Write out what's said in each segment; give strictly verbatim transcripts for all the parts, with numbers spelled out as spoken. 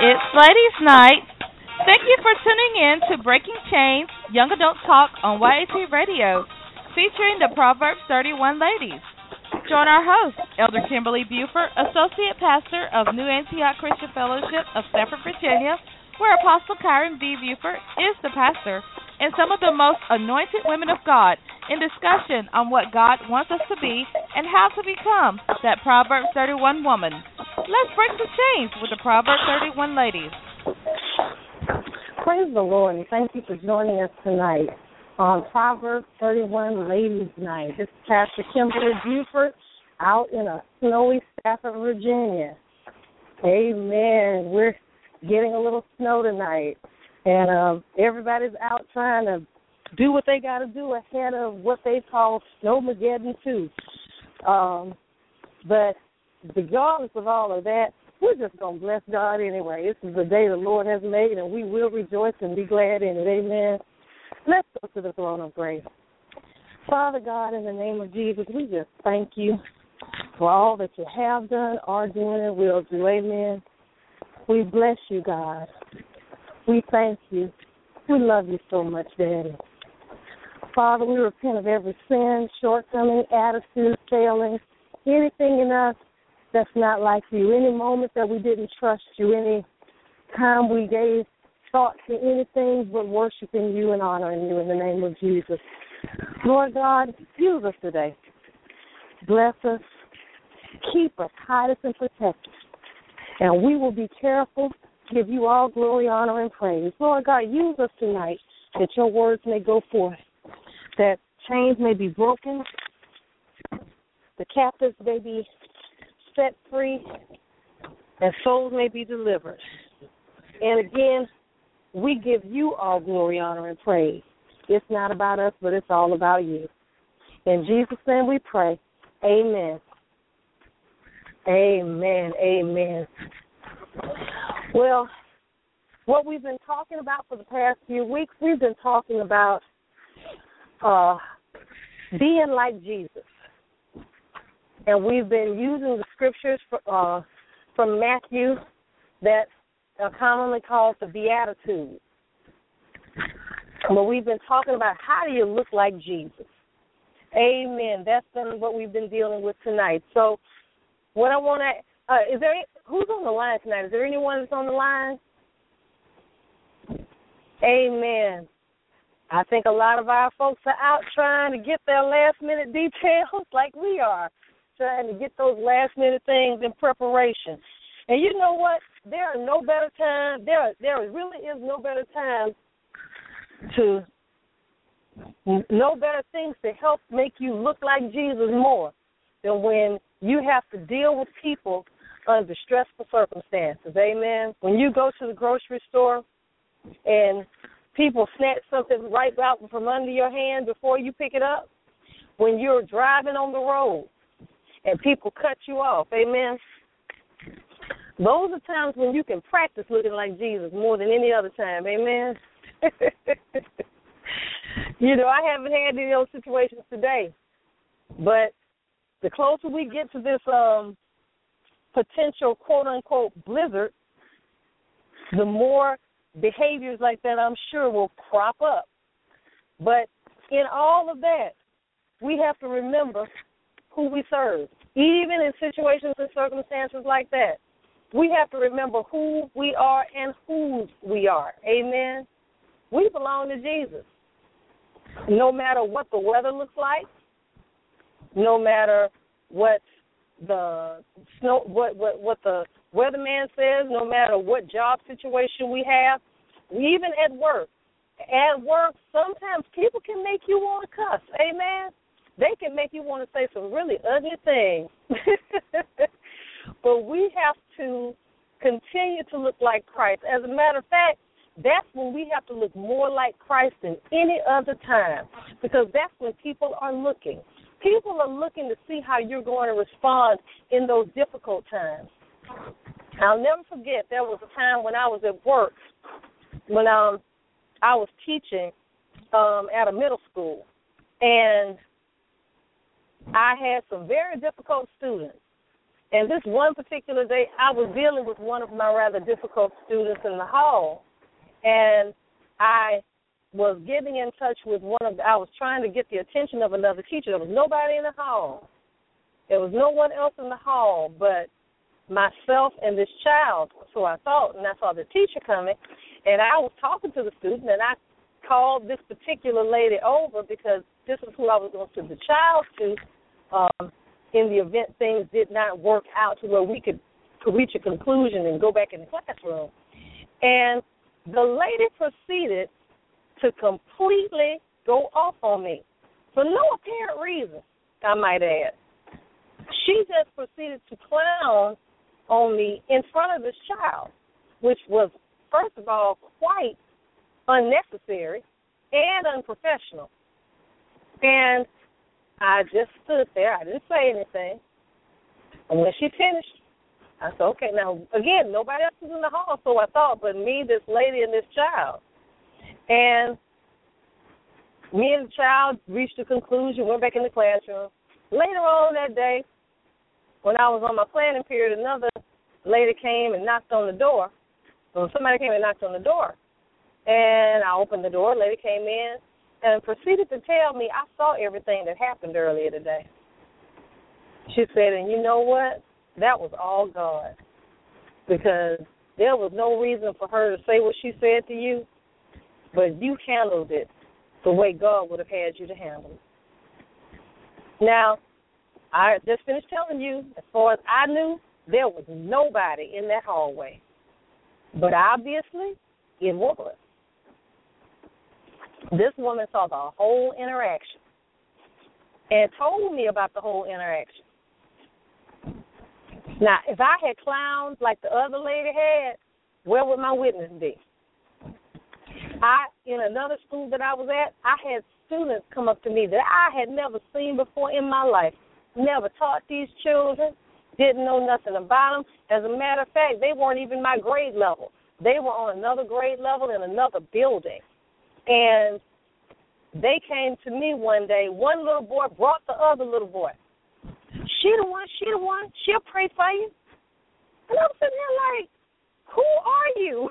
It's Ladies' Night. Thank you for tuning in to Breaking Chains Young Adult Talk on Y A T Radio, featuring the Proverbs thirty-one ladies. Join our host, Elder Kimberly Buford, Associate Pastor of New Antioch Christian Fellowship of Stafford, Virginia, where Apostle Kyron B. Buford is the pastor, and some of the most anointed women of God in discussion on what God wants us to be and how to become that Proverbs thirty-one woman. Let's break the chains with the Proverbs thirty-one ladies. Praise the Lord, and thank you for joining us tonight on Proverbs thirty-one Ladies' Night. This is Pastor Kimberly Buford out in a snowy Stafford, Virginia. Amen. We're getting a little snow tonight, and um, everybody's out trying to do what they got to do ahead of what they call Snowmageddon two. Um, but regardless of all of that, we're just going to bless God anyway. This is the day the Lord has made, and we will rejoice and be glad in it. Amen. Let's go to the throne of grace. Father God, in the name of Jesus, we just thank you for all that you have done, are doing, and will do. Amen. We bless you, God. We thank you. We love you so much, Daddy. Father, we repent of every sin, shortcoming, attitude, failing, anything in us that's not like you, any moment that we didn't trust you, any time we gave thought to anything but worshiping you and honoring you in the name of Jesus. Lord God, use us today. Bless us, keep us, hide us, and protect us. And we will be careful to give you all glory, honor, and praise. Lord God, use us tonight that your words may go forth, that chains may be broken, the captives may be set free, and souls may be delivered. And again, we give you all glory, honor, and praise. It's not about us, but it's all about you. In Jesus' name we pray. Amen. Amen. Amen. Well, what we've been talking about for the past few weeks, we've been talking about uh, being like Jesus. And we've been using the scriptures for, uh, from Matthew that are commonly called the Beatitudes. But we've been talking about how do you look like Jesus. Amen. That's been what we've been dealing with tonight. So what I want to, uh, is there, any, who's on the line tonight? Is there anyone that's on the line? Amen. I think a lot of our folks are out trying to get their last-minute details like we are, trying to get those last-minute things in preparation. And you know what? There are no better time, there, there really is no better time to, no better things to help make you look like Jesus more than when you have to deal with people under stressful circumstances. Amen? When you go to the grocery store and people snatch something right out from under your hand before you pick it up, when you're driving on the road and people cut you off, amen? Those are times when you can practice looking like Jesus more than any other time, amen? You know, I haven't had any of those situations today, but the closer we get to this um, potential quote-unquote blizzard, the more behaviors like that I'm sure will crop up. But in all of that, we have to remember who we serve. Even in situations and circumstances like that, we have to remember who we are and whose we are. Amen? We belong to Jesus. No matter what the weather looks like, no matter what the snow, what, what, what the weatherman says, no matter what job situation we have, even at work. At work, sometimes people can make you want to cuss. Amen? They can make you want to say some really ugly things. But we have to continue to look like Christ. As a matter of fact, that's when we have to look more like Christ than any other time, because that's when people are looking. People are looking to see how you're going to respond in those difficult times. I'll never forget, there was a time when I was at work, when um, I was teaching um, at a middle school, and I had some very difficult students. And this one particular day, I was dealing with one of my rather difficult students in the hall, and I was getting in touch with one of the, I was trying to get the attention of another teacher. There was nobody in the hall. There was no one else in the hall but myself and this child, so I thought, and I saw the teacher coming, and I was talking to the student, and I called this particular lady over because this is who I was going to send the child to um, in the event things did not work out to where we could, could reach a conclusion and go back in the classroom. And the lady proceeded to completely go off on me for no apparent reason, I might add. She just proceeded to clown on me in front of this child, which was, first of all, quite unnecessary and unprofessional. And I just stood there. I didn't say anything. And when she finished, I said, okay, now, again, nobody else was in the hall, so I thought, but me, this lady, and this child. And me and the child reached a conclusion, went back in the classroom. Later on that day, when I was on my planning period, another lady came and knocked on the door. So somebody came and knocked on the door. And I opened the door, a lady came in, and proceeded to tell me I saw everything that happened earlier today. She said, and you know what? That was all God. Because there was no reason for her to say what she said to you, but you handled it the way God would have had you to handle it. Now, I just finished telling you, as far as I knew, there was nobody in that hallway. But obviously, it was. This woman saw the whole interaction and told me about the whole interaction. Now, if I had clowned like the other lady had, where would my witness be? I, in another school that I was at, I had students come up to me that I had never seen before in my life, never taught these children, didn't know nothing about them. As a matter of fact, they weren't even my grade level. They were on another grade level in another building. And they came to me one day. One little boy brought the other little boy. She the one, she the one, she'll pray for you. And I'm sitting there like, who are you?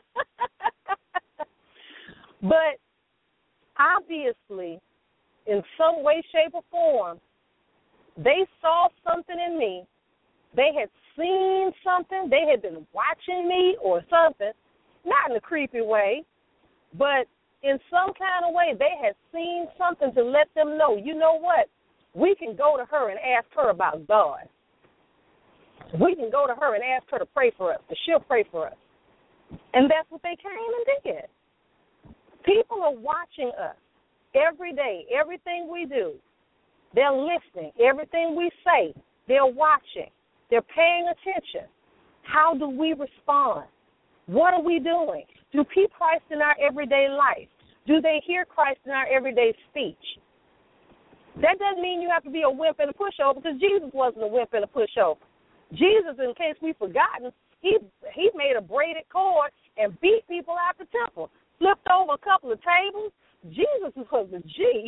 But obviously, in some way, shape, or form, they saw something in me. They had seen something. They had been watching me or something, not in a creepy way, but in some kind of way they had seen something to let them know, you know what, we can go to her and ask her about God. We can go to her and ask her to pray for us, and she'll pray for us. And that's what they came and did. People are watching us every day, everything we do. They're listening. Everything we say, they're watching. They're paying attention. How do we respond? What are we doing? Do people Christ in our everyday life? Do they hear Christ in our everyday speech? That doesn't mean you have to be a wimp and a pushover, because Jesus wasn't a wimp and a pushover. Jesus, in case we've forgotten, he he made a braided cord and beat people out the temple, flipped over a couple of tables. Jesus was the G.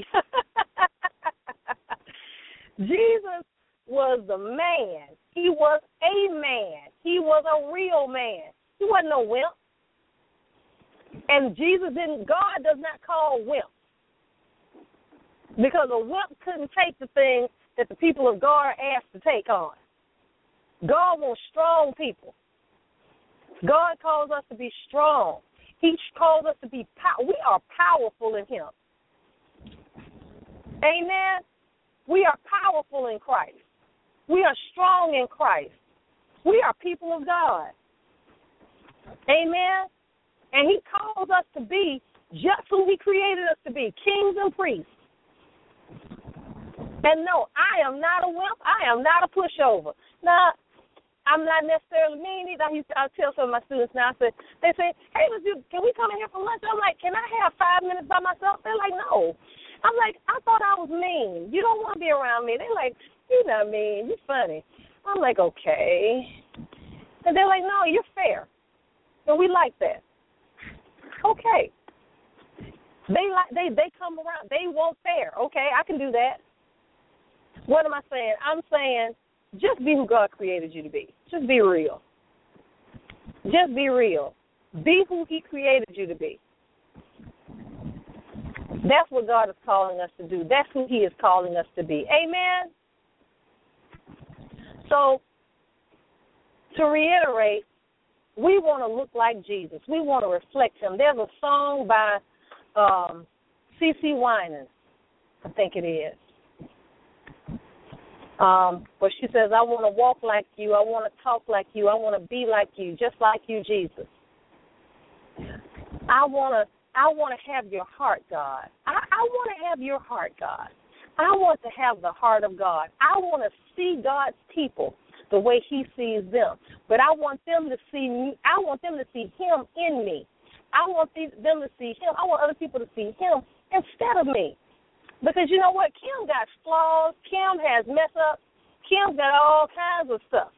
Jesus was the man. He was a man. He was a real man. He wasn't no wimp. And Jesus didn't, God does not call wimps. Because a wimp couldn't take the things that the people of God are asked to take on. God wants strong people. God calls us to be strong. He calls us to be powerful. We are powerful in him. Amen? We are powerful in Christ. We are strong in Christ. We are people of God. Amen? And he calls us to be just who he created us to be, kings and priests. And no, I am not a wimp. I am not a pushover. Now, I'm not necessarily mean either. I used to, I tell some of my students now, I say, they say, hey, can we come in here for lunch? I'm like, can I have five minutes by myself? They're like, no. I'm like, I thought I was mean. You don't want to be around me. They're like, you're not mean. You're funny. I'm like, okay. And they're like, no, you're fair. And we like that. Okay. They like they, they come around. They want fair. Okay, I can do that. What am I saying? I'm saying just be who God created you to be. Just be real. Just be real. Be who he created you to be. That's what God is calling us to do. That's who he is calling us to be. Amen? So, to reiterate, we want to look like Jesus. We want to reflect him. There's a song by um, C C Winans, I think it is. Um, but she says, I want to walk like you. I want to talk like you. I want to be like you, just like you, Jesus. I want to I want to have your heart, God. I, I want to have your heart, God. I want to have the heart of God. I want to see God's people the way he sees them. But I want them to see me. I want them to see him in me. I want them to see him. I want other people to see him instead of me. Because you know what? Kim got flaws. Kim has mess ups. Kim got all kinds of stuff.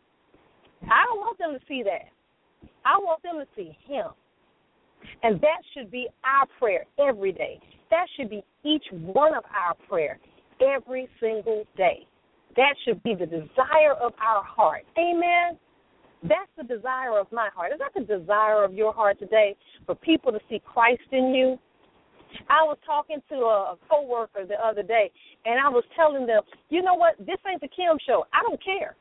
I don't want them to see that. I want them to see him. And that should be our prayer every day. That should be each one of our prayer every single day. That should be the desire of our heart. Amen? That's the desire of my heart. Is that the desire of your heart today, for people to see Christ in you? I was talking to a coworker the other day, and I was telling them, you know what, this ain't the Kim show. I don't care.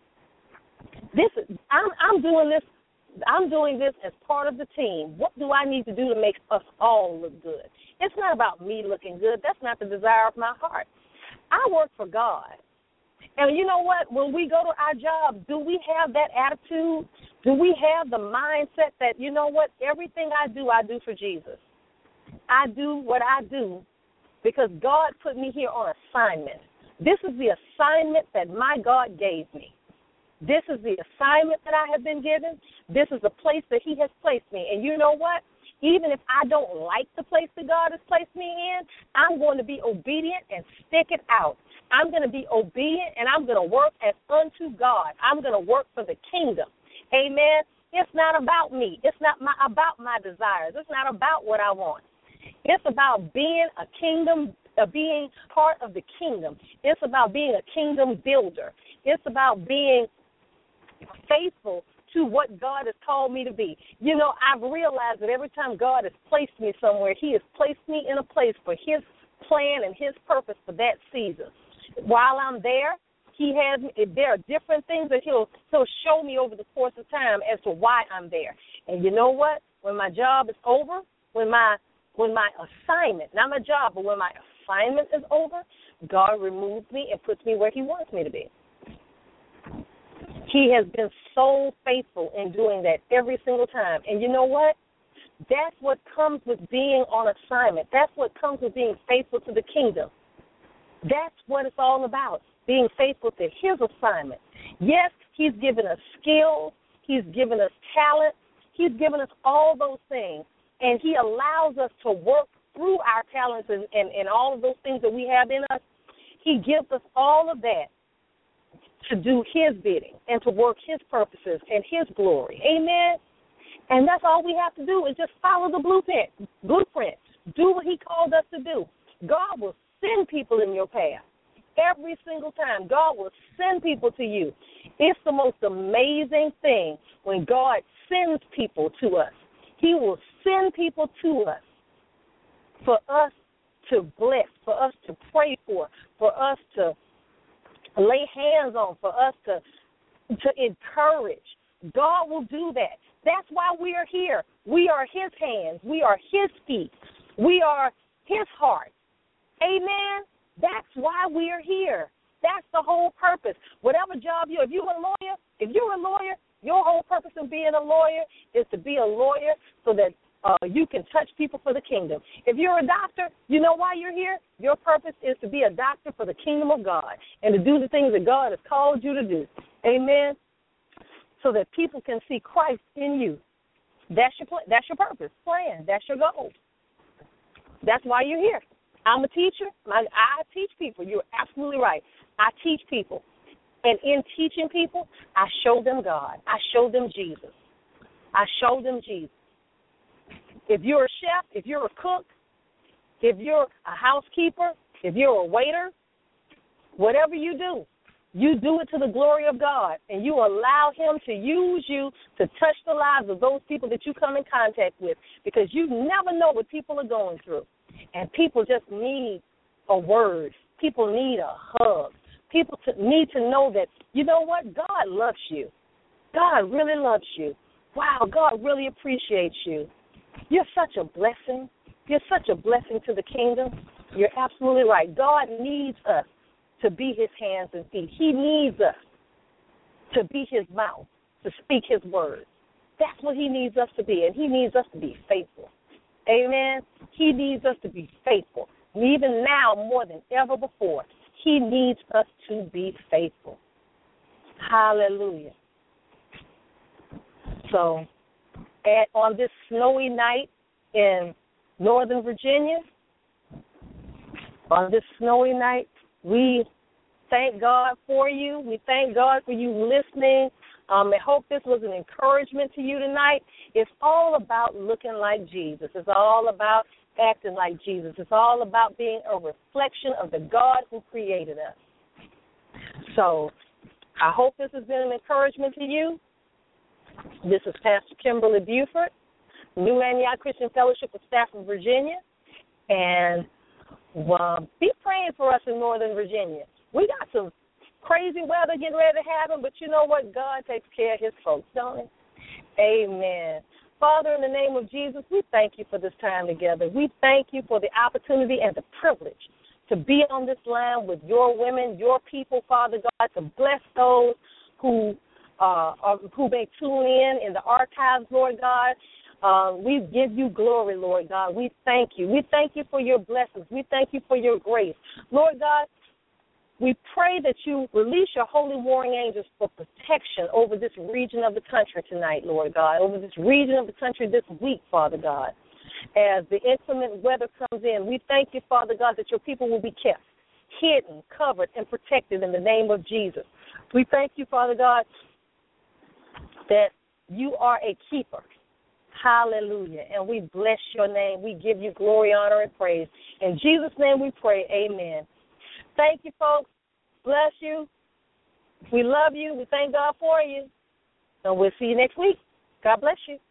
This is, I'm, I'm doing this I'm doing this as part of the team. What do I need to do to make us all look good? It's not about me looking good. That's not the desire of my heart. I work for God. And you know what? When we go to our job, do we have that attitude? Do we have the mindset that, you know what, everything I do, I do for Jesus? I do what I do because God put me here on assignment. This is the assignment that my God gave me. This is the assignment that I have been given. This is the place that he has placed me. And you know what? Even if I don't like the place that God has placed me in, I'm going to be obedient and stick it out. I'm going to be obedient, and I'm going to work as unto God. I'm going to work for the kingdom. Amen? It's not about me. It's not my, about my desires. It's not about what I want. It's about being a kingdom, uh, being part of the kingdom. It's about being a kingdom builder. It's about being faithful to what God has called me to be. You know, I've realized that every time God has placed me somewhere, he has placed me in a place for his plan and his purpose for that season. While I'm there, he has, there are different things that he'll, he'll show me over the course of time as to why I'm there. And you know what? When my job is over, when my when my assignment, not my job, but when my assignment is over, God removes me and puts me where he wants me to be. He has been so faithful in doing that every single time. And you know what? That's what comes with being on assignment. That's what comes with being faithful to the kingdom. That's what it's all about, being faithful to his assignment. Yes, he's given us skills. He's given us talent. He's given us all those things. And he allows us to work through our talents and, and, and all of those things that we have in us. He gives us all of that to do his bidding and to work his purposes and his glory. Amen? And that's all we have to do is just follow the blueprint. Blueprint. Do what he called us to do. God will send people in your path. Every single time, God will send people to you. It's the most amazing thing when God sends people to us. He will send people to us for us to bless, for us to pray for, for us to lay hands on, for us to to encourage. God will do that. That's why we are here. We are his hands. We are his feet. We are his heart. Amen? That's why we are here. That's the whole purpose. Whatever job you, if you're a lawyer, if you're a lawyer, your whole purpose of being a lawyer is to be a lawyer so that uh, you can touch people for the kingdom. If you're a doctor, you know why you're here? Your purpose is to be a doctor for the kingdom of God and to do the things that God has called you to do. Amen? So that people can see Christ in you. That's your plan. That's your purpose, plan. That's your goal. That's why you're here. I'm a teacher. My, I teach people. You're absolutely right. I teach people. And in teaching people, I show them God. I show them Jesus. I show them Jesus. If you're a chef, if you're a cook, if you're a housekeeper, if you're a waiter, whatever you do, You do it to the glory of God, and you allow him to use you to touch the lives of those people that you come in contact with, because you never know what people are going through. And people just need a word. People need a hug. People to, need to know that, you know what, God loves you. God really loves you. Wow, God really appreciates you. You're such a blessing. You're such a blessing to the kingdom. You're absolutely right. God needs us to be his hands and feet. He needs us to be his mouth, to speak his words. That's what he needs us to be, and he needs us to be faithful. Amen? He needs us to be faithful. And even now, more than ever before, he needs us to be faithful. Hallelujah. So, at, on this snowy night in Northern Virginia, on this snowy night, we thank God for you. We thank God for you listening. Um, I hope this was an encouragement to you tonight. It's all about looking like Jesus. It's all about acting like Jesus. It's all about being a reflection of the God who created us. So I hope this has been an encouragement to you. This is Pastor Kimberly Buford, New Antioch Christian Fellowship of Stafford, Virginia. And um, be praying for us in Northern Virginia. We got some crazy weather getting ready to happen, but you know what? God takes care of his folks, don't he? Amen. Father, in the name of Jesus, we thank you for this time together. We thank you for the opportunity and the privilege to be on this line with your women, your people, Father God, to bless those who uh, are, who may tune in in the archives, Lord God. Uh, we give you glory, Lord God. We thank you. We thank you for your blessings. We thank you for your grace. Lord God, we pray that you release your holy warring angels for protection over this region of the country tonight, Lord God, over this region of the country this week, Father God. As the inclement weather comes in, we thank you, Father God, that your people will be kept, hidden, covered, and protected in the name of Jesus. We thank you, Father God, that you are a keeper. Hallelujah. And we bless your name. We give you glory, honor, and praise. In Jesus' name we pray, amen. Thank you, folks. Bless you. We love you. We thank God for you. And we'll see you next week. God bless you.